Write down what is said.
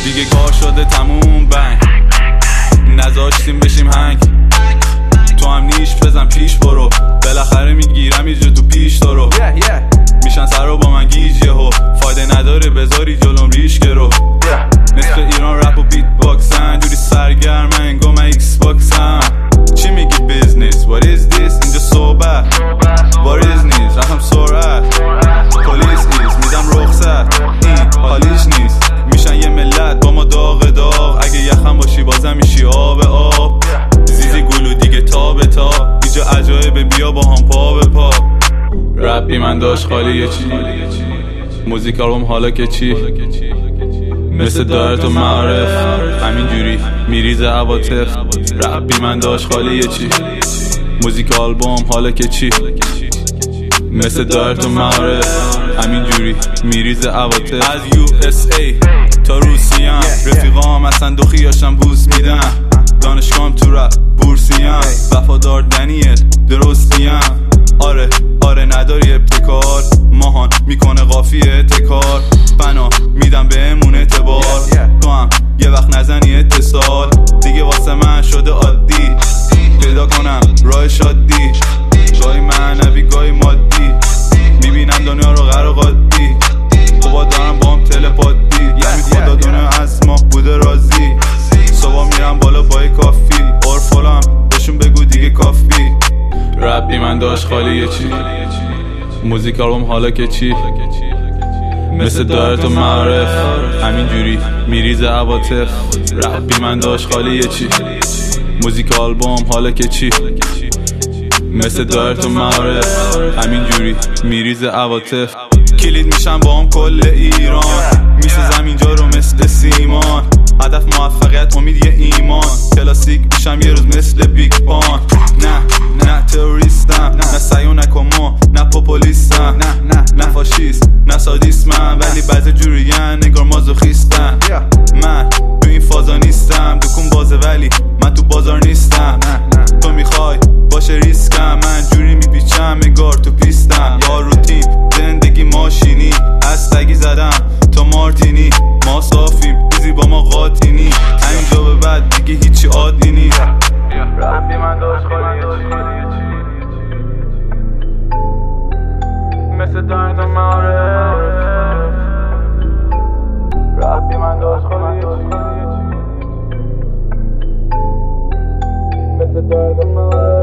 دیگه کار شده تموم بنگ نذاشتیم بشیم هنگ تو هم نیش بزن پیش برو بالاخره میگیرم یه جا تو پیش تو رو میشن سر رو با من گیج یهو فایده نداره بذاری جلوم ریش گرو نصف ایران رپ و بیت باکسن جوری سرگرم انگو من ایکس باکسم چی میگی بیزنس what is this اینجا صحبت what is نیست رفتم سرعت پلیس نیست میدم رخصت این حالیش نیست میشن یه ملت با ما داغ داغ اگه یخم باشی بازم میشی آب آب زیزی گلو دیگه تا به تا اینجا عجایبه بیا با هم پا به پا رپی من داشت خالی یه چی موزیکالم حالا که چی مثل دارت و معرف همینجوری میریزه عواطف رپی من داشت خالی یه چی موزیک آلبوم حالا که چی مثل دارت و معرف همینجوری میریزه عواطف از USA تا روسیه رفیقام اصلا دخیاشم بوس میدن دانشگاهم تو رپ بورسیم وفادار دنیل درستیم آره نداری ابتکار ماهان میکنه قافیه تکار بنا میدم بهمون اعتبار تو هم یه وقت نزنی اتصال دیگه واسه من شده عادی پیدا کنم راه شادی گاهی معنوی گاهی مادی میبینم دنیا رو غرقادی خوبا دارم با هم تلپاتی یعنی خدا دنیا از ما بوده راضی صبح میرم بالا با کافی ارفالم بهشون بگو دیگه کافی رپی من داشت خالی یه چی موزیکالم حالا که چی مثل دارت و معرف همینجوری میریزه عواطف رپی من داشت خالی یه چی موزیک آلبوم حالا که چی مثل دارت و معرف همینجوری میریزه عواطف کلید میشم با هم کل ایران میسوزم اینجا رو مثل سیمان هدف موفقیت امید یه ایمان کلاسیک میشم یه روز مثل بیگ بان نه تروریستم نه سیو نکومو نه پوپولیستم نه فاشیست نه سادیسمم ولی بعضی جورین نگار مازوخیستم من تو این فازا نیستم دکون بازه ولی من تو بازار نیستم تو میخوای باشه ریسکم من جوری میپیچم نگار تو پیستم یا روتین زندگی ماشینی هستگی زدم تا مارتینی ما صافیم بیزی با ما قاطینی همینجا به بعد دیگه هیچی عادی نی رپی من داشت خالی مثل دارت و معرف رپی من داشت خالی مثل دارت و معرف